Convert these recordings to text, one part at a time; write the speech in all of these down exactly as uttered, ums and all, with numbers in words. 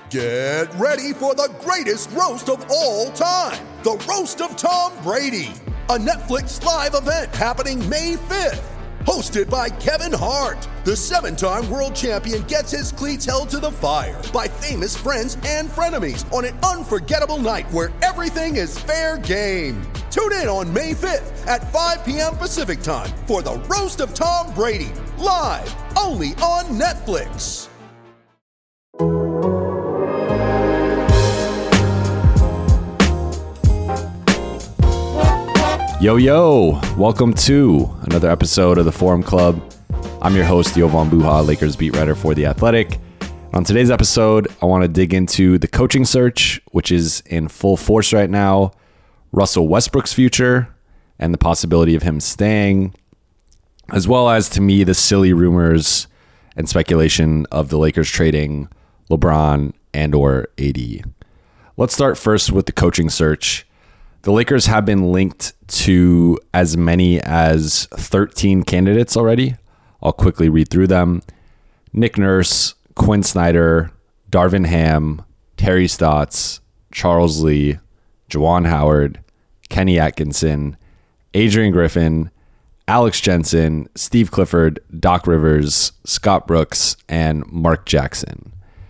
Get ready for the greatest roast of all time, the Roast of Tom Brady, a Netflix live event happening May fifth. Hosted by Kevin Hart, the seven-time world champion gets his cleats held to the fire by famous friends and frenemies on an unforgettable night where everything is fair game. Tune in on May fifth at five p.m. Pacific time for the Roast of Tom Brady, live only on Netflix. Yo, yo, welcome to another episode of the Forum Club. I'm your host, Jovan Buha, Lakers beat writer for The Athletic. On today's episode, I want to dig into the coaching search, which is in full force right now, Russell Westbrook's future, and the possibility of him staying, as well as, to me, the silly rumors and speculation of the Lakers trading LeBron and or A D. Let's start first with the coaching search. The Lakers have been linked to as many as thirteen candidates already. I'll quickly read through them. Nick Nurse, Quinn Snyder, Darvin Ham, Terry Stotts, Charles Lee, Juwan Howard, Kenny Atkinson, Adrian Griffin, Alex Jensen, Steve Clifford, Doc Rivers, Scott Brooks, and Mark Jackson.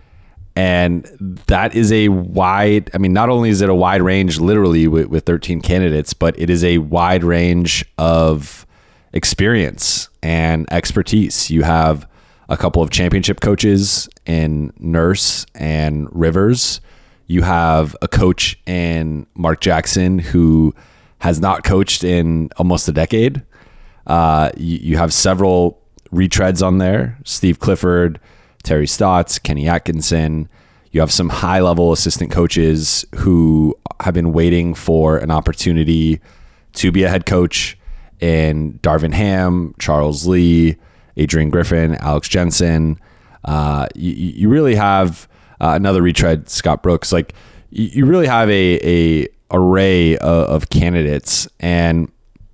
And that is a wide, I mean, not only is it a wide range literally with, with thirteen candidates, but it is a wide range of experience and expertise. You have a couple of championship coaches in Nurse and Rivers. You have a coach in Mark Jackson who has not coached in almost a decade. Uh, you, you have several retreads on there. Steve Clifford, Terry Stotts, Kenny Atkinson. You have some high-level assistant coaches who have been waiting for an opportunity to be a head coach in Darvin Ham, Charles Lee, Adrian Griffin, Alex Jensen. Uh, you, you really have uh, another retread, Scott Brooks. Like you, you really have a, a array of, of candidates, and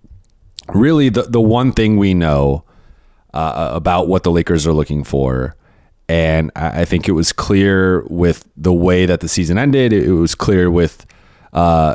really the the one thing we know uh, about what the Lakers are looking for. And I think it was clear with the way that the season ended. It was clear with uh,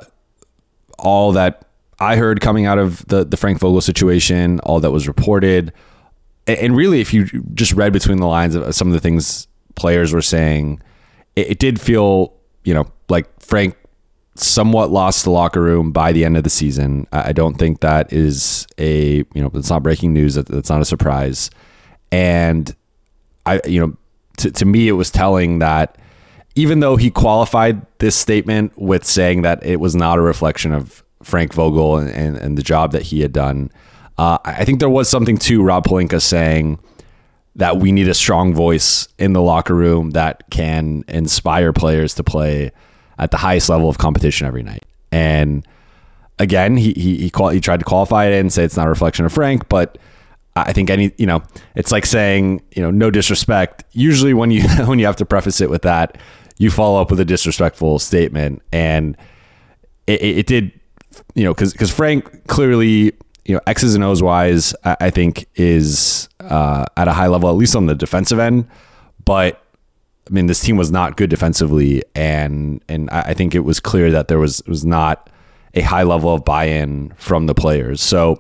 all that I heard coming out of the, the Frank Vogel situation, all that was reported. And really, if you just read between the lines of some of the things players were saying, it, it did feel, you know, like Frank somewhat lost the locker room by the end of the season. I don't think that is a, you know, it's not breaking news. That's not a surprise. And I, you know, To, to me, it was telling that even though he qualified this statement with saying that it was not a reflection of Frank Vogel and, and, and the job that he had done, uh, I think there was something to Rob Pelinka saying that we need a strong voice in the locker room that can inspire players to play at the highest level of competition every night. And again, he he he, qual- he tried to qualify it and say it's not a reflection of Frank, but I think any, you know, it's like saying, you know, no disrespect. Usually when you when you have to preface it with that, you follow up with a disrespectful statement. And it, it, it did, you know, because because Frank clearly, you know, X's and O's wise, I, I think is uh, at a high level, at least on the defensive end. But I mean, this team was not good defensively. And and I think it was clear that there was was not a high level of buy-in from the players. So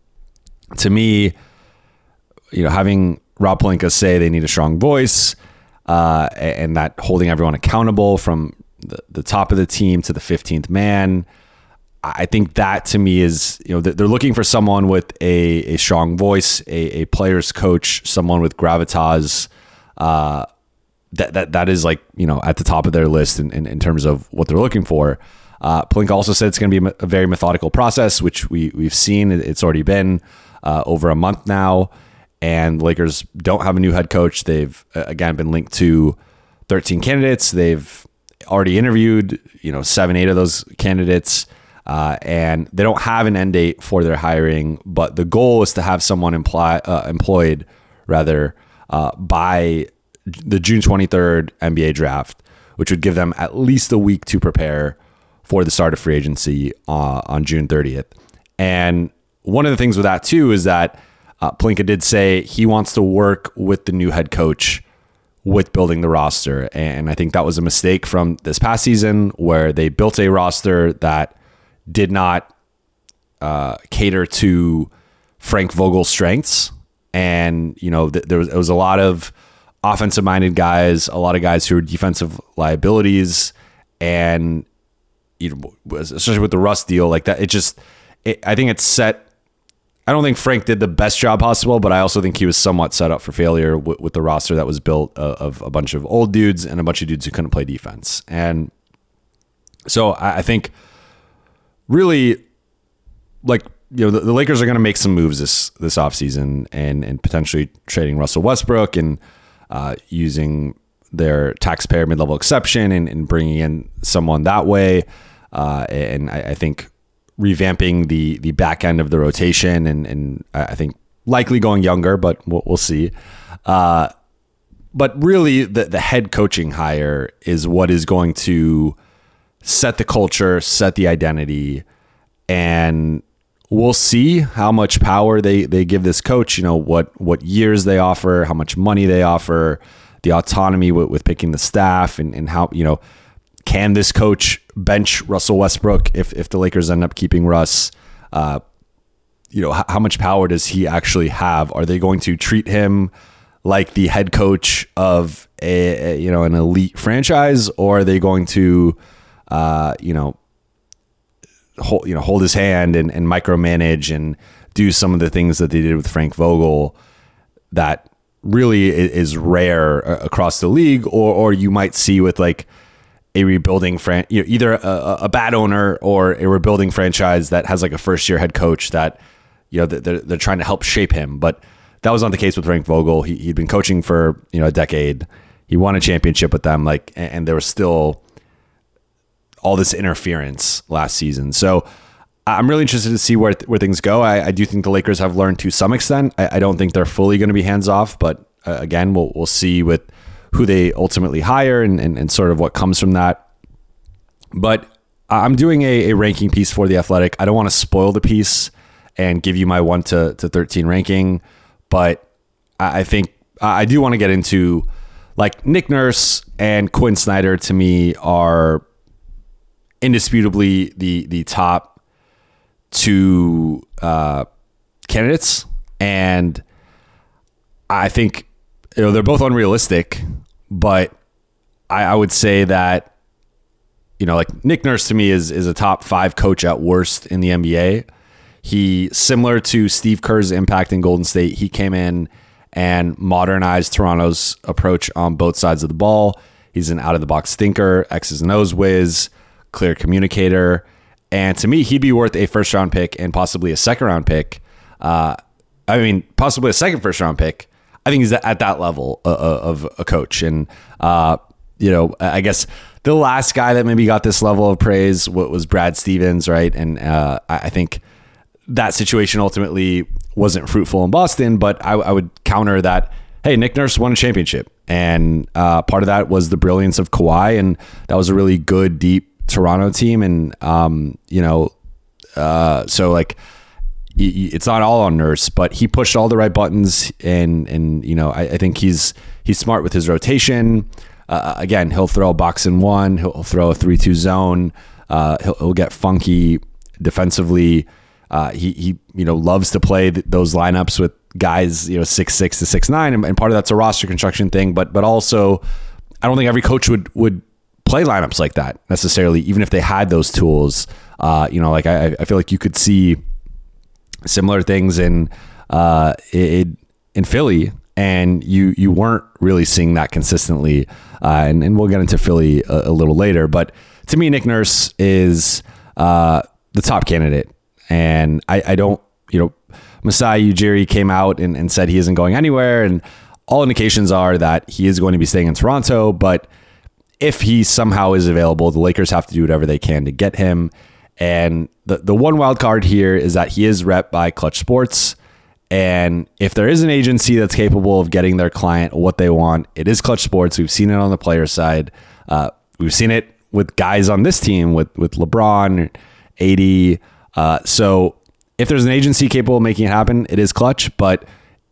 to me, you know, having Rob Pelinka say they need a strong voice uh, and that holding everyone accountable from the, the top of the team to the fifteenth man, I think that to me is, you know, they're looking for someone with a, a strong voice, a, a player's coach, someone with gravitas. Uh, that that that is like, you know, at the top of their list in, in, in terms of what they're looking for. Uh, Pelinka also said it's going to be a very methodical process, which we, we've seen. It's already been uh, over a month now. And the Lakers don't have a new head coach. They've, again, been linked to thirteen candidates. They've already interviewed, you know, seven, eight of those candidates. Uh, and they don't have an end date for their hiring. But the goal is to have someone imply, uh, employed, rather, uh, by the June twenty-third N B A draft, which would give them at least a week to prepare for the start of free agency uh, on June thirtieth. And one of the things with that, too, is that Uh, Pelinka did say he wants to work with the new head coach with building the roster. And I think that was a mistake from this past season where they built a roster that did not uh, cater to Frank Vogel's strengths. And, you know, th- there was, it was a lot of offensive minded guys, a lot of guys who were defensive liabilities. And, you know, especially with the Russ deal like that, it just, it, I think it's set. I don't think Frank did the best job possible, but I also think he was somewhat set up for failure with, with the roster that was built of, of a bunch of old dudes and a bunch of dudes who couldn't play defense. And so I, I think really, like, you know, the, the Lakers are going to make some moves this this offseason and, and potentially trading Russell Westbrook and uh, using their taxpayer mid-level exception and, and bringing in someone that way. Uh, and I, I think revamping the the back end of the rotation and and I think likely going younger, but we'll, we'll see. Uh, but really, the the head coaching hire is what is going to set the culture, set the identity, and we'll see how much power they they give this coach. You know, what what years they offer, how much money they offer, the autonomy with, with picking the staff, and and how, you know, can this coach bench Russell Westbrook if, if the Lakers end up keeping Russ? Uh, you know, how, how much power does he actually have? Are they going to treat him like the head coach of a, a you know, an elite franchise, or are they going to, uh, you know, hold, you know, hold his hand and, and micromanage and do some of the things that they did with Frank Vogel that really is rare across the league, or, or you might see with like a rebuilding fran- you know, either a, a bad owner or a rebuilding franchise that has like a first year head coach that, you know, they're, they're trying to help shape him. But that was not the case with Frank Vogel. He, he'd been coaching for, you know, a decade. He won a championship with them, like, and, and there was still all this interference last season. So I'm really interested to see where, where things go. I, I do think the Lakers have learned to some extent. I, I don't think they're fully going to be hands off, but uh, again, we'll, we'll see with who they ultimately hire and, and, and sort of what comes from that. But I'm doing a, a ranking piece for The Athletic. I don't want to spoil the piece and give you my one to, to thirteen ranking, but I think I do want to get into, like, Nick Nurse and Quinn Snyder to me are indisputably the, the top two uh, candidates. And I think, you know, they're both unrealistic, but I, I would say that, you know, like Nick Nurse to me is is a top five coach at worst in the N B A. He, similar to Steve Kerr's impact in Golden State, he came in and modernized Toronto's approach on both sides of the ball. He's an out of the box thinker, X's and O's whiz, clear communicator, and to me, he'd be worth a first round pick and possibly a second round pick. Uh, I mean, possibly a second first round pick. I think he's at that level of a coach. And, uh, you know, I guess the last guy that maybe got this level of praise was Brad Stevens, right? And uh, I think that situation ultimately wasn't fruitful in Boston, but I, I would counter that, hey, Nick Nurse won a championship. And uh, part of that was the brilliance of Kawhi. And that was a really good, deep Toronto team. And, um, you know, uh, so like, it's not all on Nurse, but he pushed all the right buttons, and and you know I, I think he's he's smart with his rotation. Uh, again, he'll throw a box in one, he'll throw a three two zone. Uh, he'll, he'll get funky defensively. Uh, he he you know loves to play th- those lineups with guys, you know, six six to six nine, and, and part of that's a roster construction thing. But but also, I don't think every coach would would play lineups like that necessarily, even if they had those tools. Uh, you know, like I I feel like you could see similar things in uh, in, in Philly, and you you weren't really seeing that consistently. Uh, and, and we'll get into Philly a, a little later. But to me, Nick Nurse is uh, the top candidate. And I, I don't, you know, Masai Ujiri came out and, and said he isn't going anywhere. And all indications are that he is going to be staying in Toronto. But if he somehow is available, the Lakers have to do whatever they can to get him. And the, the one wild card here is that he is rep by Clutch Sports. And if there is an agency that's capable of getting their client what they want, it is Clutch Sports. We've seen it on the player side. Uh, we've seen it with guys on this team, with, with LeBron, A D. Uh, so if there's an agency capable of making it happen, it is Clutch. But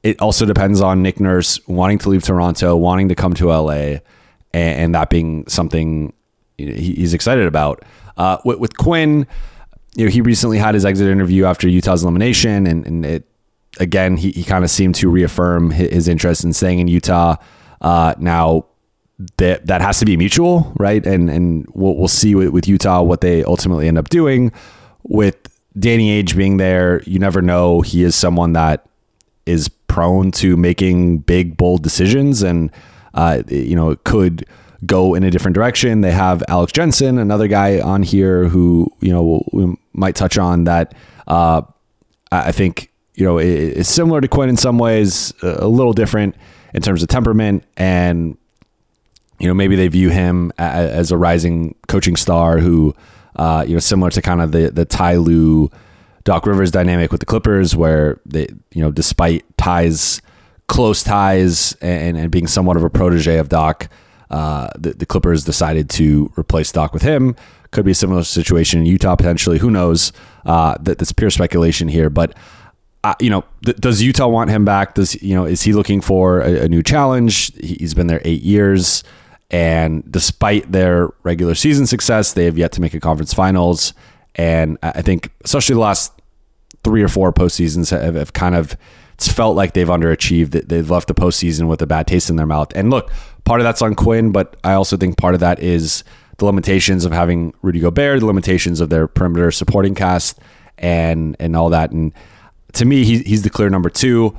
it also depends on Nick Nurse wanting to leave Toronto, wanting to come to L A, and, and that being something he, he's excited about. Uh, with, with Quinn, you know, he recently had his exit interview after Utah's elimination, and, and it again, he, he kind of seemed to reaffirm his, his interest in staying in Utah. Uh, now, that that has to be mutual, right? And and we'll we'll see with, with Utah what they ultimately end up doing. With Danny Ainge being there, you never know. He is someone that is prone to making big, bold decisions, and uh, you know, it could go in a different direction. They have Alex Jensen, another guy on here who, you know, we might touch on that. Uh, I think, you know, is similar to Quinn in some ways, a little different in terms of temperament, and you know, maybe they view him as a rising coaching star who, uh, you know, similar to kind of the the Ty Lue, Doc Rivers dynamic with the Clippers, where they, you know, despite Ty's close ties and, and being somewhat of a protege of Doc, uh, the, the Clippers decided to replace Doc with him. Could be a similar situation in Utah potentially. Who knows? Uh, that that's pure speculation here, but. Uh, you know, th- does Utah want him back? Does, you know, is he looking for a, a new challenge? He's been there eight years, and despite their regular season success, they have yet to make a conference finals. And I think, especially the last three or four postseasons, have, have kind of, it's felt like they've underachieved. They've left the postseason with a bad taste in their mouth. And look, part of that's on Quinn, but I also think part of that is the limitations of having Rudy Gobert, the limitations of their perimeter supporting cast, and and all that. And to me, he, he's the clear number two.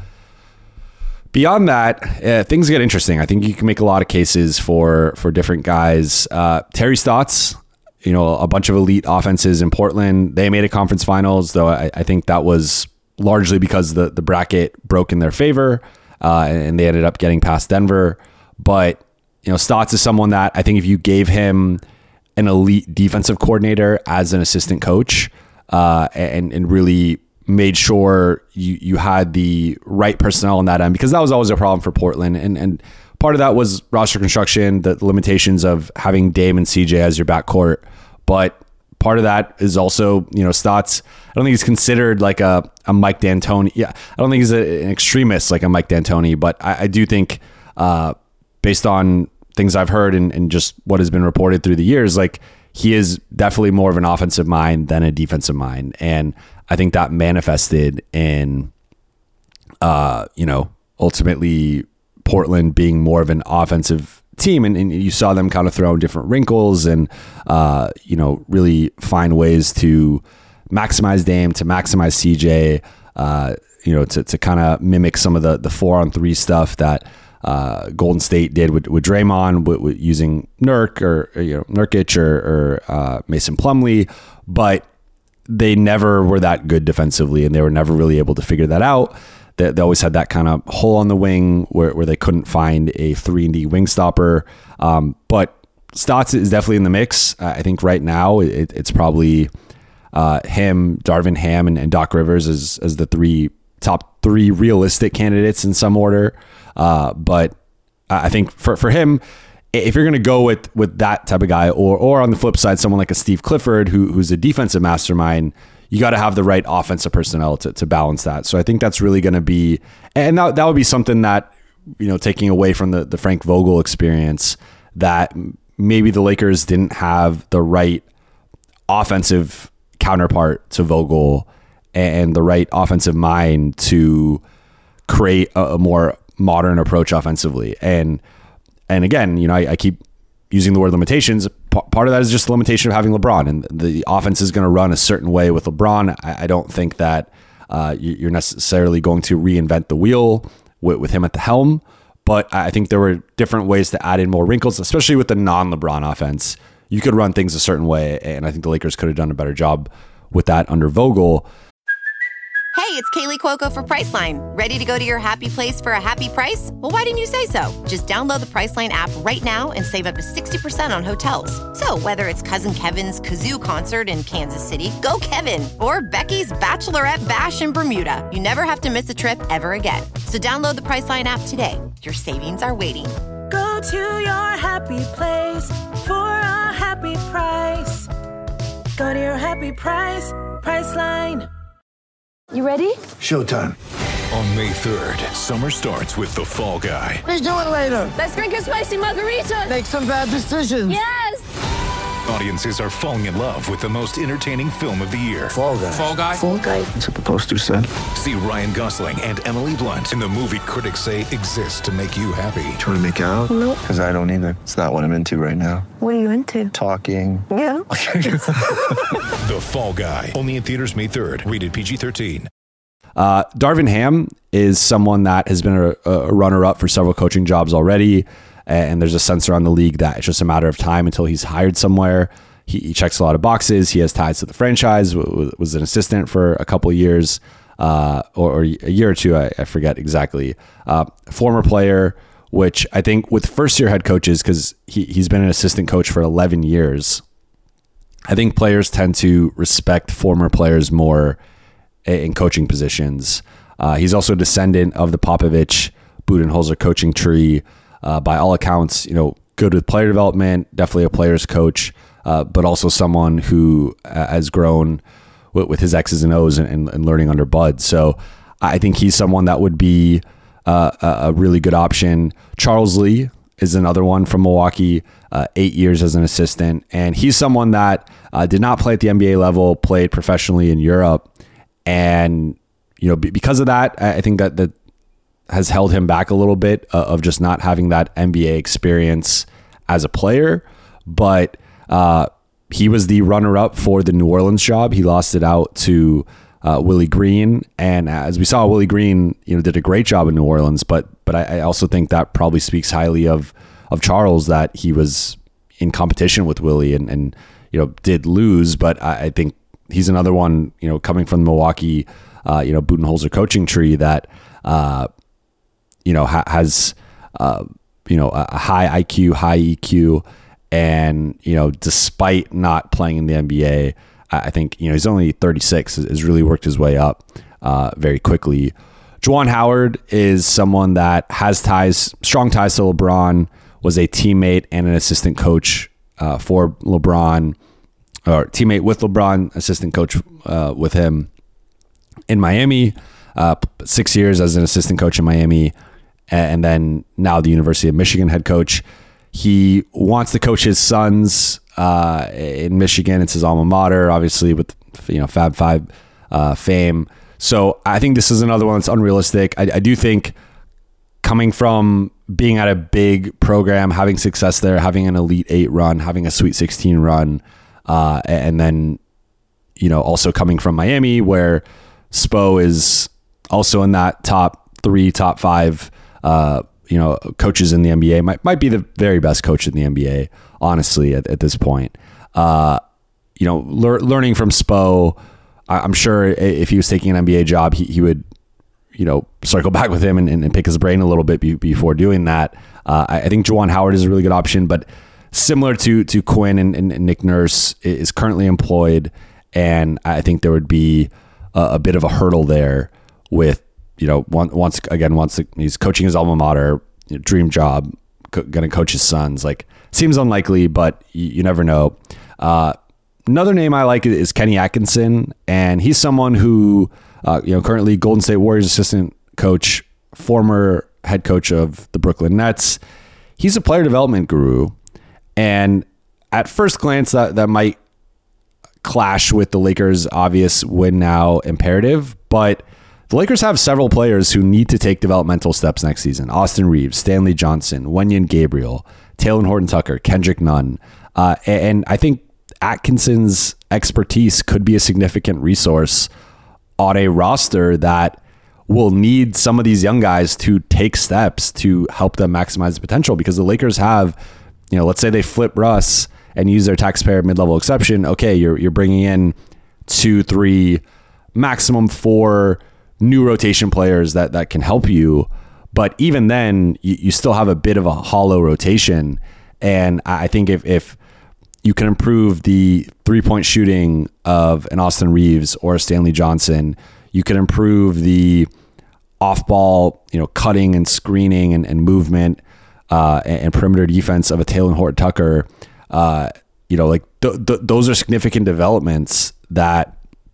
Beyond that, uh, things get interesting. I think you can make a lot of cases for for different guys. Uh, Terry Stotts, you know, a bunch of elite offenses in Portland. They made a conference finals, though I, I think that was largely because the, the bracket broke in their favor, uh, and they ended up getting past Denver. But, you know, Stotts is someone that I think if you gave him an elite defensive coordinator as an assistant coach, uh, and, and really made sure you, you had the right personnel on that end, because that was always a problem for Portland. And, and part of that was roster construction, the limitations of having Dame and C J as your backcourt. But part of that is also, you know, Stotts, I don't think he's considered like a, a Mike D'Antoni. Yeah, I don't think he's a, an extremist like a Mike D'Antoni, but I, I do think uh, based on things I've heard and, and just what has been reported through the years, like he is definitely more of an offensive mind than a defensive mind. And I think that manifested in, uh, you know, ultimately Portland being more of an offensive team. And, and you saw them kind of throw in different wrinkles and, uh, you know, really find ways to maximize Dame, to maximize C J, uh, you know, to, to kind of mimic some of the, the four on three stuff that uh, Golden State did with, with Draymond, with, with using Nurk or, or, you know, Nurkic or, or uh, Mason Plumlee. But they never were that good defensively, and they were never really able to figure that out. They, they always had that kind of hole on the wing where, where they couldn't find a three and D wing stopper. Um, but Stotts is definitely in the mix. Uh, I think right now it, it's probably uh, him, Darvin Ham, and, and Doc Rivers as, as the three top three realistic candidates in some order. Uh, but I think for, for him, if you're going to go with, with that type of guy, or or on the flip side, someone like a Steve Clifford, who who's a defensive mastermind, you got to have the right offensive personnel to, to balance that. So I think that's really going to be, and that, that would be something that, you know, taking away from the, the Frank Vogel experience, that maybe the Lakers didn't have the right offensive counterpart to Vogel and the right offensive mind to create a, a more modern approach offensively. And And again, you know, I, I keep using the word limitations. P- part of that is just the limitation of having LeBron, and the offense is going to run a certain way with LeBron. I, I don't think that uh, you're necessarily going to reinvent the wheel with, with him at the helm, but I think there were different ways to add in more wrinkles, especially with the non-LeBron offense. You could run things a certain way, and I think the Lakers could have done a better job with that under Vogel. Hey, it's Kaylee Cuoco for Priceline. Ready to go to your happy place for a happy price? Well, why didn't you say so? Just download the Priceline app right now and save up to sixty percent on hotels. So whether it's Cousin Kevin's Kazoo Concert in Kansas City, go Kevin, or Becky's Bachelorette Bash in Bermuda, you never have to miss a trip ever again. So download the Priceline app today. Your savings are waiting. Go to your happy place for a happy price. Go to your happy price, Priceline. You ready? Showtime. On May third, summer starts with The Fall Guy. What are you doing later? Let's drink a spicy margarita. Make some bad decisions. Yes. Audiences are falling in love with the most entertaining film of the year. Fall Guy. Fall Guy? Fall Guy. That's what the poster said. See Ryan Gosling and Emily Blunt in the movie critics say exists to make you happy. Trying to make it out? Nope. Because I don't either. It's not what I'm into right now. What are you into? Talking. Yeah. The Fall Guy. Only in theaters May third. Rated P G thirteen. Uh, Darvin Ham is someone that has been a, a runner-up for several coaching jobs already, and there's a sense around the league that it's just a matter of time until he's hired somewhere. He, he checks a lot of boxes. He has ties to the franchise, w- was an assistant for a couple of years, uh, or, or a year or two, I, I forget exactly. Uh, former player, which I think with first-year head coaches, because he, he's been an assistant coach for eleven years, I think players tend to respect former players more in coaching positions. Uh, he's also a descendant of the Popovich Budenholzer coaching tree. Uh, by all accounts, you know, good with player development, definitely a player's coach, uh, but also someone who uh, has grown with, with his X's and O's and, and, and learning under Bud. So I think he's someone that would be uh, a, a really good option. Charles Lee is another one from Milwaukee, uh, eight years as an assistant. And he's someone that uh, did not play at the N B A level, played professionally in Europe. And, you know, because of that, I think that that has held him back a little bit uh, of just not having that N B A experience as a player. But uh, he was the runner-up for the New Orleans job. He lost it out to uh, Willie Green. And as we saw, Willie Green, you know, did a great job in New Orleans. But but I, I also think that probably speaks highly of of Charles, that he was in competition with Willie and, and you know, did lose. But I, I think he's another one, you know, coming from the Milwaukee, uh, you know, Budenholzer coaching tree that, uh, you know, ha- has, uh, you know, a high I Q, high E Q. And, you know, despite not playing in the N B A, I think, you know, he's only thirty-six, has really worked his way up uh, very quickly. Juwan Howard is someone that has ties, strong ties to LeBron, was a teammate and an assistant coach uh, for LeBron, or teammate with LeBron, assistant coach uh, with him in Miami, uh, six years as an assistant coach in Miami, and then now the University of Michigan head coach. He wants to coach his sons uh, in Michigan. It's his alma mater, obviously, with, you know, Fab Five uh, fame. So I think this is another one that's unrealistic. I, I do think coming from being at a big program, having success there, having an Elite Eight run, having a Sweet sixteen run, uh, and then, you know, also coming from Miami, where Spo is also in that top three, top five, uh, you know, coaches in the N B A, might might be the very best coach in the N B A, honestly, at, at this point. Uh, you know, lear, learning from Spo, I, I'm sure if he was taking an N B A job, he, he would, you know, circle back with him and, and, and pick his brain a little bit be, before doing that. Uh, I, I think Juwan Howard is a really good option, but similar to to Quinn and, and, and Nick Nurse, is currently employed, and I think there would be a, a bit of a hurdle there with, you know, once again, once he's coaching his alma mater, you know, dream job, co- going to coach his sons. Like, seems unlikely, but you, you never know. Uh, another name I like is Kenny Atkinson, and he's someone who, uh, you know, currently Golden State Warriors assistant coach, former head coach of the Brooklyn Nets. He's a player development guru, and at first glance, that that might clash with the Lakers' obvious win now imperative, but the Lakers have several players who need to take developmental steps next season. Austin Reeves, Stanley Johnson, Wenyen Gabriel, Talen Horton-Tucker, Kendrick Nunn. Uh, and I think Atkinson's expertise could be a significant resource on a roster that will need some of these young guys to take steps to help them maximize the potential, because the Lakers have, you know, let's say they flip Russ and use their taxpayer mid-level exception. Okay, you're you're bringing in two, three, maximum four new rotation players that, that can help you. But even then, you, you still have a bit of a hollow rotation. And I think if, if you can improve the three-point shooting of an Austin Reeves or a Stanley Johnson, you can improve the off-ball, you know, cutting and screening and, and movement uh, and, and perimeter defense of a Talen Horton-Tucker. Uh, you know, like th- th- those are significant developments that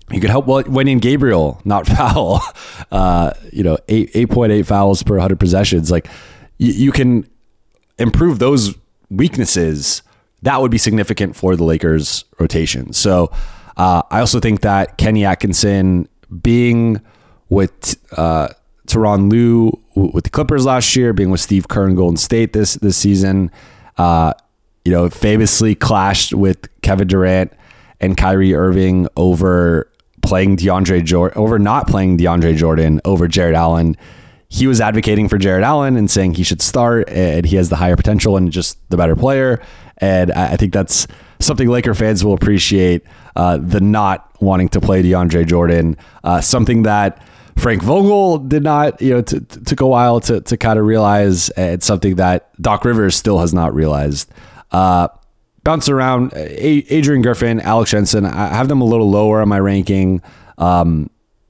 you could help Wenyen Gabriel not foul. Uh, you know, eight eight point eight fouls per one hundred possessions. Like you, you can improve those weaknesses. That would be significant for the Lakers rotation. So uh, I also think that Kenny Atkinson being with uh, Tyronn Lue with the Clippers last year, being with Steve Kerr in Golden State this this season, uh, you know, famously clashed with Kevin Durant and Kyrie Irving over playing DeAndre Jordan, over not playing DeAndre Jordan over Jared Allen. He was advocating for Jared Allen and saying he should start, and he has the higher potential and just the better player. And I think that's something Laker fans will appreciate, uh, the not wanting to play DeAndre Jordan, uh, something that Frank Vogel did not, you know, t- t- took a while to, to kind of realize. It's something that Doc Rivers still has not realized. Uh, bounce around, a- Adrian Griffin, Alex Jensen, I have them a little lower on my ranking. Um,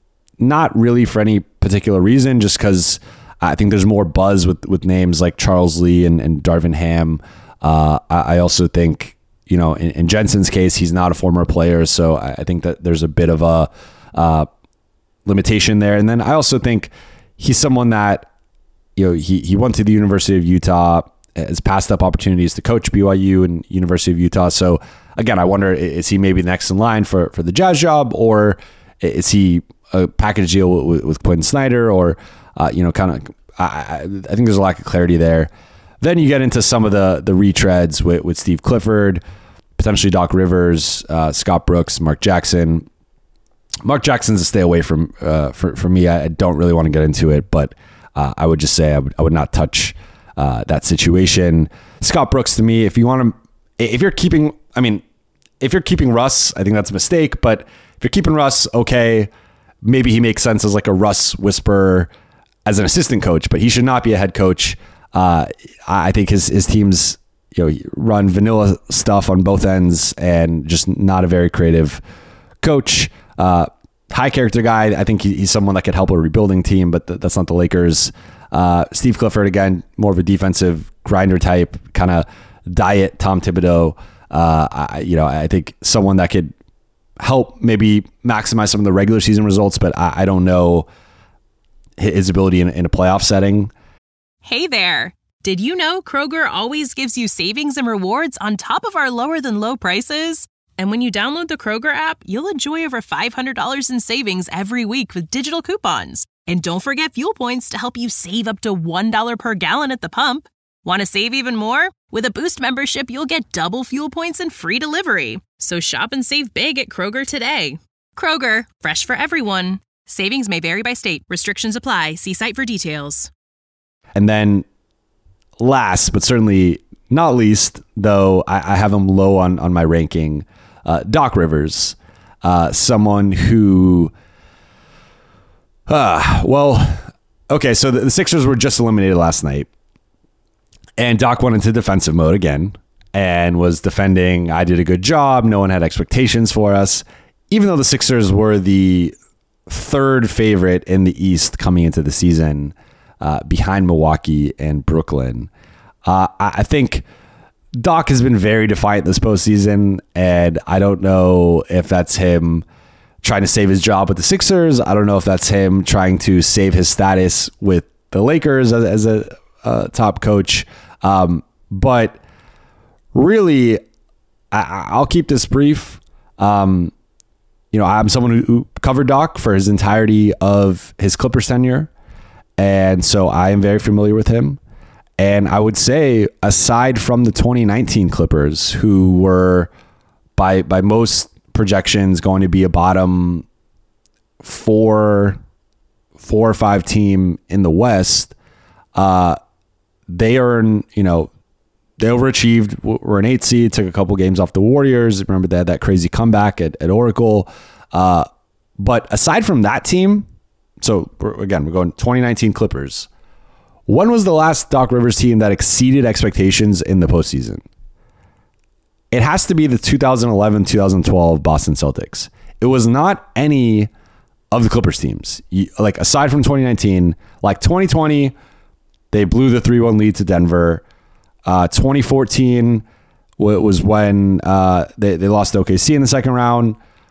not really for any particular reason, just because I think there's more buzz with, with names like Charles Lee and, and Darvin Ham. Uh, I, I also think, you know, in, in Jensen's case, he's not a former player, so I, I think that there's a bit of a uh, limitation there. And then I also think he's someone that, you know, he, he went to the University of Utah, has passed up opportunities to coach B Y U and University of Utah. So again, I wonder, is he maybe next in line for, for the Jazz job, or is he a package deal with, with Quinn Snyder, or, uh, you know, kind of, I, I think there's a lack of clarity there. Then you get into some of the the retreads with, with Steve Clifford, potentially Doc Rivers, uh, Scott Brooks, Mark Jackson. Mark Jackson's a stay away from uh, for for me. I, I don't really want to get into it, but uh, I would just say I would I would not touch uh, that situation. Scott Brooks, to me, if you want to, if you're keeping, I mean, if you're keeping Russ, I think that's a mistake. But if you're keeping Russ, okay, maybe he makes sense as like a Russ whisperer as an assistant coach, but he should not be a head coach. Uh, I think his his teams, you know, run vanilla stuff on both ends, and just not a very creative coach. Uh, high character guy. I think he, he's someone that could help a rebuilding team, but th- that's not the Lakers. Uh, Steve Clifford, again, more of a defensive grinder type, kind of diet Tom Thibodeau. Uh, I, you know, I think someone that could help maybe maximize some of the regular season results, but I, I don't know his ability in, in a playoff setting. Hey there. Did you know Kroger always gives you savings and rewards on top of our lower than low prices? And when you download the Kroger app, you'll enjoy over five hundred dollars in savings every week with digital coupons. And don't forget fuel points to help you save up to one dollar per gallon at the pump. Want to save even more? With a Boost membership, you'll get double fuel points and free delivery. So shop and save big at Kroger today. Kroger, fresh for everyone. Savings may vary by state. Restrictions apply. See site for details. And then last, but certainly not least, though I, I have him low on, on my ranking, uh, Doc Rivers, uh, someone who, uh, well, okay, so the, the Sixers were just eliminated last night, and Doc went into defensive mode again and was defending, I did a good job, no one had expectations for us, even though the Sixers were the third favorite in the East coming into the season, Uh, behind Milwaukee and Brooklyn. Uh, I, I think Doc has been very defiant this postseason, and I don't know if that's him trying to save his job with the Sixers. I don't know if that's him trying to save his status with the Lakers as, as a uh, top coach. Um, but really, I, I'll keep this brief. Um, you know, I'm someone who, who covered Doc for his entirety of his Clippers tenure. And so I am very familiar with him. And I would say, aside from the twenty nineteen Clippers, who were by by most projections going to be a bottom four, four or five team in the West, uh, they are, you know, they overachieved. Were an eight seed, took a couple games off the Warriors. Remember they had that crazy comeback at, at Oracle. Uh, but aside from that team, so we're, again, we're going twenty nineteen Clippers. When was the last Doc Rivers team that exceeded expectations in the postseason? It has to be the two thousand eleven two thousand twelve Boston Celtics. It was not any of the Clippers teams. You, like aside from twenty nineteen, like twenty twenty, they blew the three one lead to Denver. Uh, twenty fourteen was when uh, they, they lost to O K C in the second round.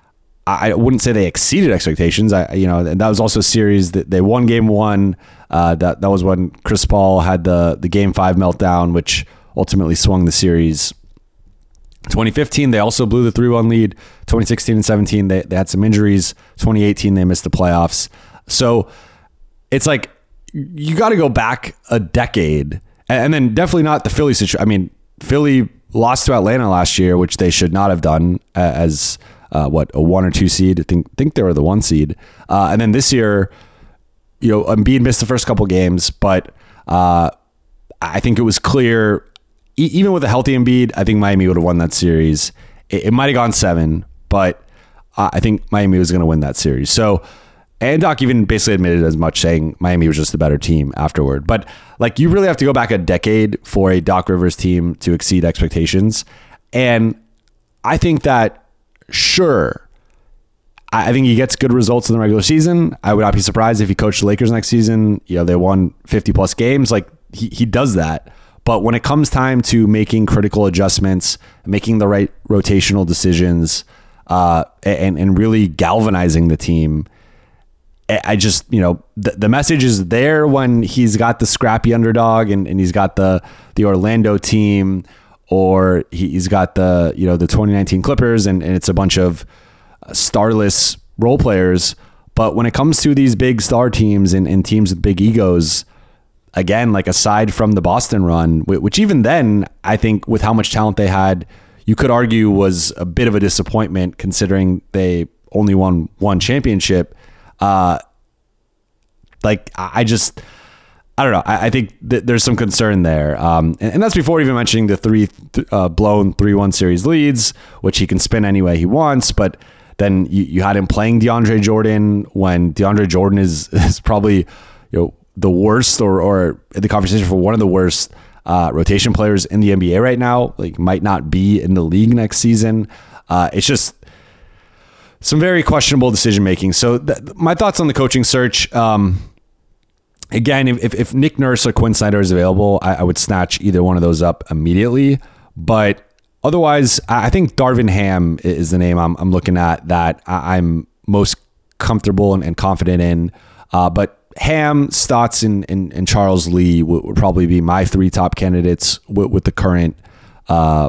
I wouldn't say they exceeded expectations. I, you know, and that was also a series that they won game one. Uh, that that was when Chris Paul had the the game five meltdown, which ultimately swung the series. twenty fifteen, they also blew the three one lead. twenty sixteen and seventeen, they, they had some injuries. twenty eighteen, they missed the playoffs. So it's like you got to go back a decade, and, and then definitely not the Philly situation. I mean, Philly lost to Atlanta last year, which they should not have done as. Uh, what, a one or two seed? I think think they were the one seed. Uh, and then this year, you know, Embiid missed the first couple games, but uh, I think it was clear, e- even with a healthy Embiid, I think Miami would have won that series. It, it might have gone seven, but uh, I think Miami was going to win that series. So, and Doc even basically admitted as much, saying Miami was just a better team afterward. But like, you really have to go back a decade for a Doc Rivers team to exceed expectations. And I think that, sure, I think he gets good results in the regular season. I would not be surprised if he coached the Lakers next season. You know, they won fifty plus games. Like he, he does that. But when it comes time to making critical adjustments, making the right rotational decisions, uh, and, and really galvanizing the team, I just, you know, the, the message is there when he's got the scrappy underdog and, and he's got the, the Orlando team, or he's got the, you know, the twenty nineteen Clippers, and, and it's a bunch of starless role players. But when it comes to these big star teams and, and teams with big egos, again, like aside from the Boston run, which even then, I think with how much talent they had, you could argue was a bit of a disappointment considering they only won one championship. Uh, like I just... I don't know. I, I think that there's some concern there. Um, and, and that's before even mentioning the three th- uh, blown three one series leads, which he can spin any way he wants. But then you, you had him playing DeAndre Jordan when DeAndre Jordan is, is probably, you know, the worst or, or the conversation for one of the worst uh, rotation players in the N B A right now. Like, might not be in the league next season. Uh, it's just some very questionable decision making. So th- my thoughts on the coaching search. Um, Again, if, if Nick Nurse or Quinn Snyder is available, I, I would snatch either one of those up immediately. But otherwise, I think Darvin Ham is the name I'm, I'm looking at that I'm most comfortable and, and confident in. Uh, but Ham, Stotts, and, and, and Charles Lee would, would probably be my three top candidates with, with the current uh,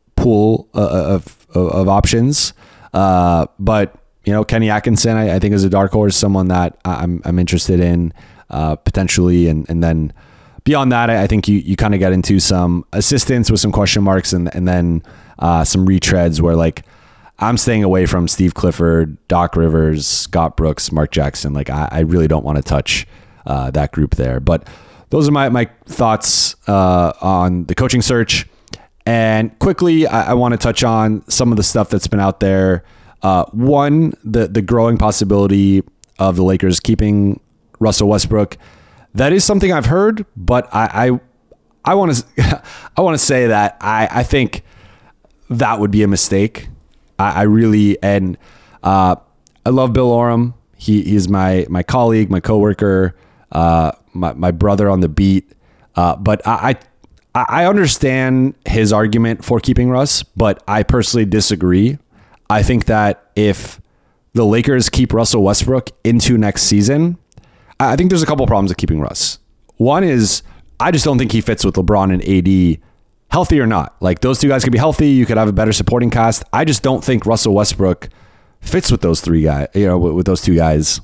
pool of, of, of options. Uh, but, you know, Kenny Atkinson, I, I think is a dark horse, someone that I'm, I'm interested in. Uh, potentially, and and then beyond that, I, I think you you kind of get into some assistants with some question marks, and and then uh, some retreads where like I'm staying away from Steve Clifford, Doc Rivers, Scott Brooks, Mark Jackson. Like I, I really don't want to touch uh, that group there. But those are my my thoughts uh, on the coaching search. And quickly, I, I want to touch on some of the stuff that's been out there. Uh, one, the the growing possibility of the Lakers keeping Russell Westbrook. That is something I've heard, but I I, I want to I want to say that I, I think that would be a mistake. I, I really and uh, I love Bill Oram. He he's my my colleague, my coworker, uh, my my brother on the beat. Uh, but I, I I understand his argument for keeping Russ, but I personally disagree. I think that if the Lakers keep Russell Westbrook into next season, I think there's a couple of problems with keeping Russ. One is I just don't think he fits with LeBron and A D, healthy or not. Like, those two guys could be healthy. You could have a better supporting cast. I just don't think Russell Westbrook fits with those three guys, you know, with, with those two guys.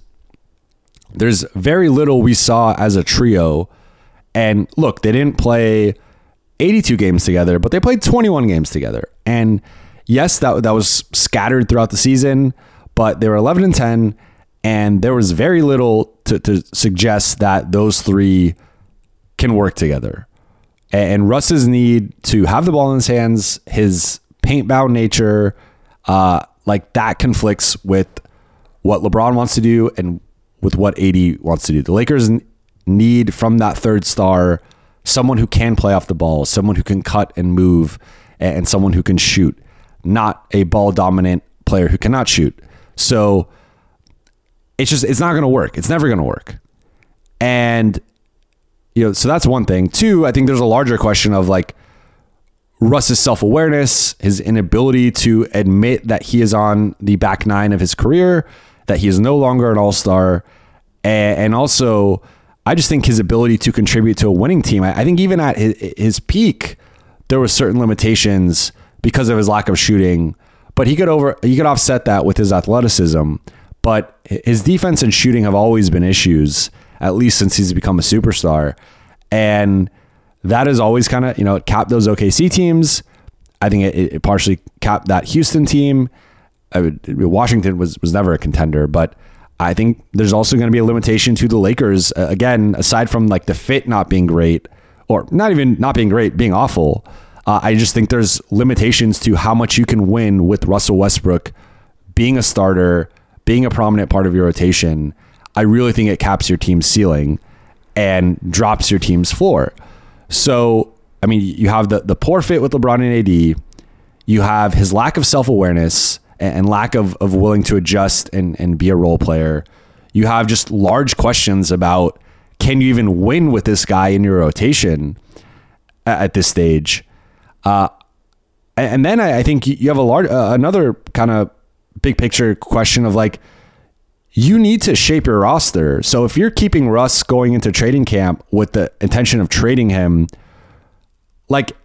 There's very little we saw as a trio. And look, they didn't play eighty-two games together, but they played twenty-one games together. And yes, that, that was scattered throughout the season, but they were eleven and ten. And there was very little to, to suggest that those three can work together. And Russ's need to have the ball in his hands, his paint-bound nature, uh, like that conflicts with what LeBron wants to do and with what A D wants to do. The Lakers need from that third star someone who can play off the ball, someone who can cut and move, and someone who can shoot, not a ball-dominant player who cannot shoot. So it's just, it's not going to work. It's never going to work. And, you know, so that's one thing. Two, I think there's a larger question of like Russ's self-awareness, his inability to admit that he is on the back nine of his career, that he is no longer an all-star, and, and also I just think his ability to contribute to a winning team. I, I think even at his, his peak, there were certain limitations because of his lack of shooting, but he could over he could offset that with his athleticism. But his defense and shooting have always been issues, at least since he's become a superstar, and that has always kind of, you know, capped those O K C teams. I think it, it partially capped that Houston team. I would, Washington was, was never a contender, but I think there's also going to be a limitation to the Lakers. Uh, again, aside from like the fit not being great, or not even not being great, being awful. Uh, I just think there's limitations to how much you can win with Russell Westbrook being a starter, being a prominent part of your rotation. I really think it caps your team's ceiling and drops your team's floor. So, I mean, you have the, the poor fit with LeBron and A D. You have his lack of self-awareness and lack of, of willing to adjust and, and be a role player. You have just large questions about, can you even win with this guy in your rotation at, at this stage? Uh, and then I, I think you have a large, uh, another kind of big picture question of like, you need to shape your roster. So if you're keeping Russ going into trading camp with the intention of trading him, like,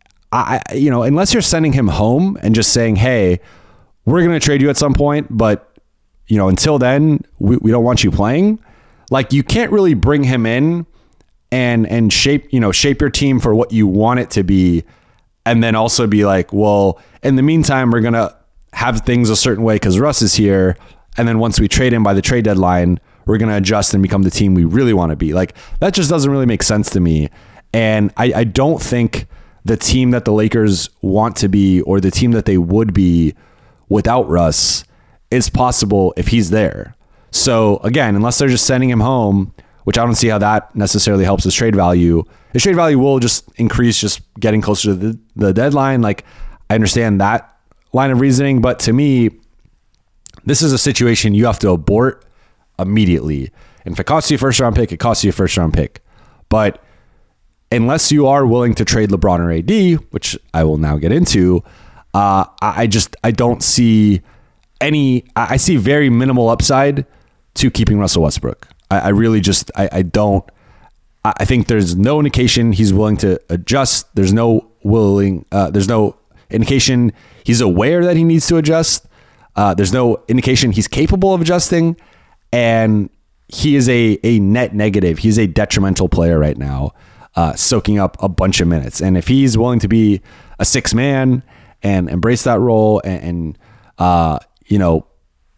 I, you know, unless you're sending him home and just saying, hey, we're going to trade you at some point, but, you know, until then, we, we don't want you playing. Like, you can't really bring him in and, and shape, you know, shape your team for what you want it to be. And then also be like, well, in the meantime, we're going to have things a certain way because Russ is here. And then once we trade him by the trade deadline, we're going to adjust and become the team we really want to be. Like, that just doesn't really make sense to me. And I, I don't think the team that the Lakers want to be, or the team that they would be without Russ, is possible if he's there. So again, unless they're just sending him home, which I don't see how that necessarily helps his trade value. His trade value will just increase just getting closer to the, the deadline. Like, I understand that line of reasoning, but to me, this is a situation you have to abort immediately. And if it costs you a first round pick, it costs you a first round pick. But unless you are willing to trade LeBron or A D, which I will now get into, uh, I just, I don't see any, I see very minimal upside to keeping Russell Westbrook. I, I really just, I, I don't, I think there's no indication he's willing to adjust. There's no willing, uh, there's no indication he's aware that he needs to adjust. Uh, there's no indication he's capable of adjusting, and he is a, a net negative. He's a detrimental player right now, uh, soaking up a bunch of minutes. And if he's willing to be a six man and embrace that role and, and uh, you know,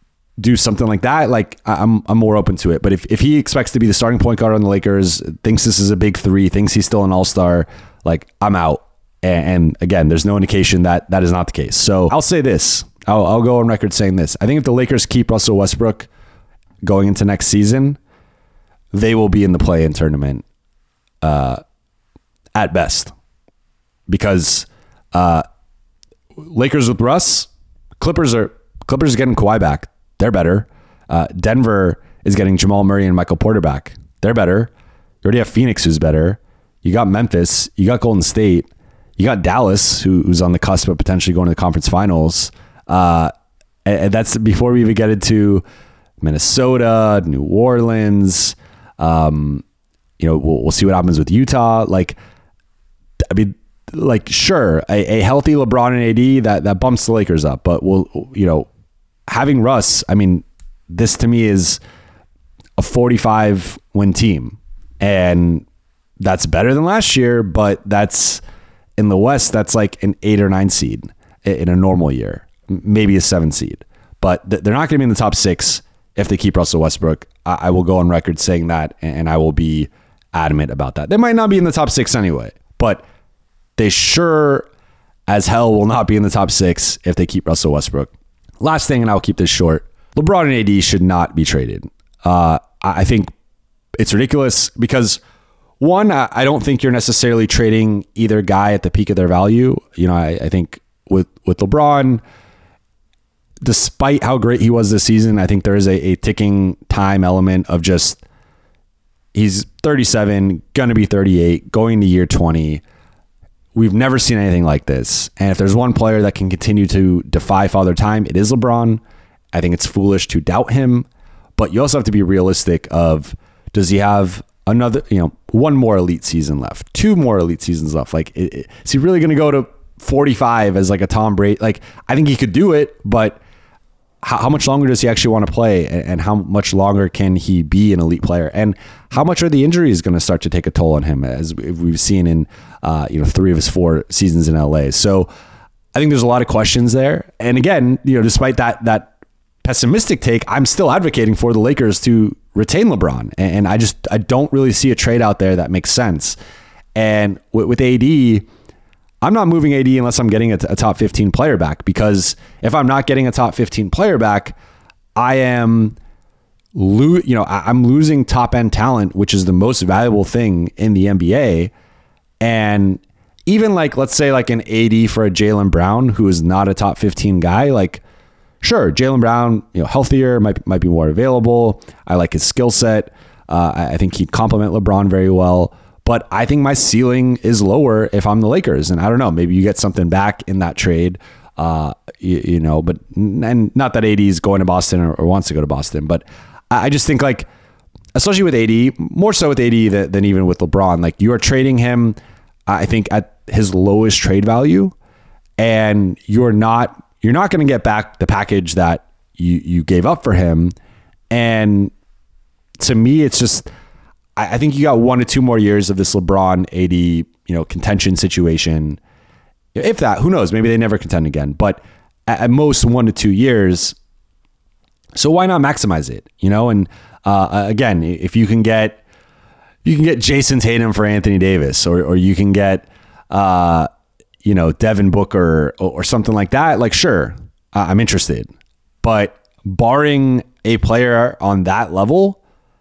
do something like that, like I'm I'm more open to it. But if, if he expects to be the starting point guard on the Lakers, thinks this is a big three, thinks he's still an all-star, like, I'm out. And, and again, there's no indication that that is not the case. So I'll say this. I'll, I'll go on record saying this. I think if the Lakers keep Russell Westbrook going into next season, they will be in the play-in tournament uh, at best. Because uh, Lakers with Russ, Clippers are Clippers are getting Kawhi back. They're better. Uh, Denver is getting Jamal Murray and Michael Porter back. They're better. You already have Phoenix, who's better. You got Memphis. You got Golden State. You got Dallas, who, who's on the cusp of potentially going to the conference finals. Uh, and that's before we even get into Minnesota, New Orleans. Um, you know, we'll, we'll see what happens with Utah. Like, I mean, like, sure, a, a healthy LeBron and A D, that, that bumps the Lakers up. But we'll, you know, having Russ, I mean, this to me is a forty-five win team. And that's better than last year, but that's in the West, that's like an eight or nine seed in a normal year. Maybe a seven seed, but th- they're not going to be in the top six if they keep Russell Westbrook. I, I will go on record saying that, and, and I will be adamant about that. They might not be in the top six anyway, but they sure as hell will not be in the top six if they keep Russell Westbrook. Last thing, and I'll keep this short. LeBron and A D should not be traded. Uh, I think it's ridiculous because, one, I, I don't think you're necessarily trading either guy at the peak of their value. You know, I, I think with, with LeBron, despite how great he was this season, I think there is a, a ticking time element of just, he's thirty-seven, going to be thirty-eight, going to year twenty. we've never seen anything like this. And if there's one player that can continue to defy Father Time, it is LeBron. I think it's foolish to doubt him, but you also have to be realistic of, does he have another, you know, one more elite season left, two more elite seasons left? Like, it, it, is he really going to go to forty-five as like a Tom Brady? Like, I think he could do it, but how, how much longer does he actually want to play, and, and how much longer can he be an elite player? And how much are the injuries going to start to take a toll on him, as we've seen in, uh, you know, three of his four seasons in L A? So I think there's a lot of questions there. And again, you know, despite that, that pessimistic take, I'm still advocating for the Lakers to retain LeBron. And I just, I don't really see a trade out there that makes sense. And with, with A D, I'm not moving A D unless I'm getting a, a top fifteen player back, because if I'm not getting a top fifteen player back, I am, lo- you know, I, I'm losing top end talent, which is the most valuable thing in the N B A. And even like, let's say like an A D for a Jaylen Brown, who is not a top fifteen guy, like, sure, Jaylen Brown, you know, healthier, might might be more available. I like his skill set. Uh, I, I think he'd complement LeBron very well. But I think my ceiling is lower if I'm the Lakers. And I don't know, maybe you get something back in that trade, uh, you, you know, but and not that A D is going to Boston or, or wants to go to Boston. But I just think, like, especially with A D, more so with A D than, than even with LeBron, like, you are trading him, I think, at his lowest trade value. And you're not you're not going to get back the package that you, you gave up for him. And to me, it's just, I think you got one to two more years of this LeBron A D, you know, contention situation. If that, who knows? Maybe they never contend again. But at most one to two years. So why not maximize it? You know, and uh, again, if you can get you can get Jason Tatum for Anthony Davis, or or you can get uh, you know, Devin Booker or, or something like that. Like, sure, uh, I'm interested. But barring a player on that level,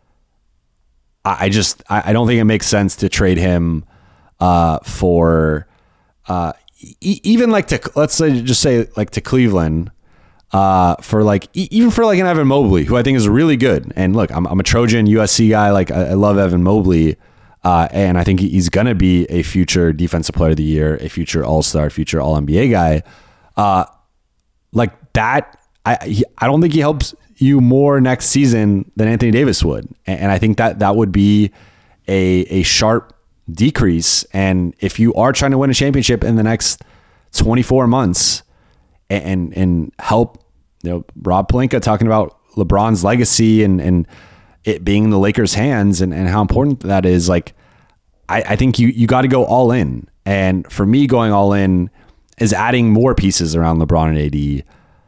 I just, I don't think it makes sense to trade him uh, for uh, e- even like to, let's say, just say like to Cleveland uh, for like, e- even for like an Evan Mobley, who I think is really good. And look, I'm, I'm a Trojan U S C guy. Like, I, I love Evan Mobley. Uh, and I think he's going to be a future defensive player of the year, a future all-star, future all N B A guy. Uh, like that, I, he, I don't think he helps you more next season than Anthony Davis would. And I think that that would be a a sharp decrease. And if you are trying to win a championship in the next twenty-four months and and help, you know, Rob Pelinka talking about LeBron's legacy and, and it being in the Lakers' hands and, and how important that is, like, I, I think you, you got to go all in. And for me, going all in is adding more pieces around LeBron and A D,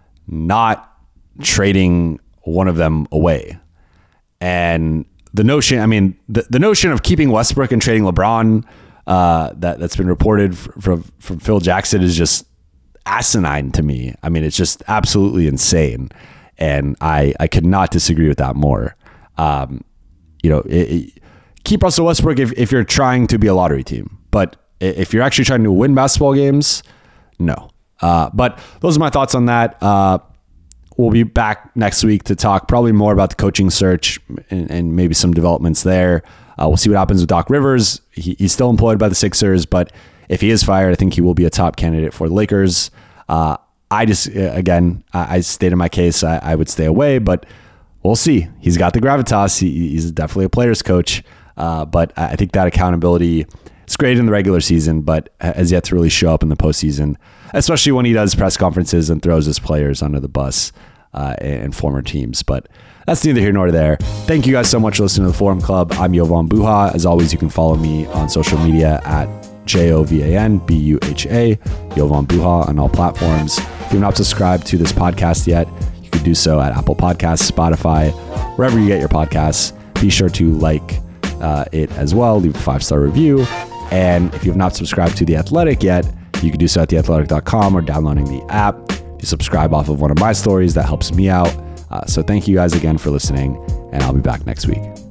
not trading one of them away. And the notion, I mean, the, the notion of keeping Westbrook and trading LeBron, uh, that, that's been reported from, from Phil Jackson is just asinine to me. I mean, it's just absolutely insane. And I, I could not disagree with that more. Um, you know, it, it, keep Russell Westbrook if, if you're trying to be a lottery team. But if you're actually trying to win basketball games, no. Uh, but those are my thoughts on that. Uh, We'll be back next week to talk probably more about the coaching search and, and maybe some developments there. Uh, we'll see what happens with Doc Rivers. He, he's still employed by the Sixers, but if he is fired, I think he will be a top candidate for the Lakers. Uh, I just, again, I, I stated my case. I, I would stay away, but we'll see. He's got the gravitas. He, he's definitely a player's coach, uh, but I think that accountability, it's great in the regular season, but has yet to really show up in the postseason, especially when he does press conferences and throws his players under the bus uh, and former teams. But that's neither here nor there. Thank you guys so much for listening to the Forum Club. I'm Jovan Buha. As always, you can follow me on social media at J O V A N B U H A, Jovan Buha on all platforms. If you're not subscribed to this podcast yet, you can do so at Apple Podcasts, Spotify, wherever you get your podcasts. Be sure to like uh, it as well. Leave a five-star review. And if you have not subscribed to The Athletic yet, you can do so at the athletic dot com or downloading the app. If you subscribe off of one of my stories, that helps me out. Uh, so thank you guys again for listening, and I'll be back next week.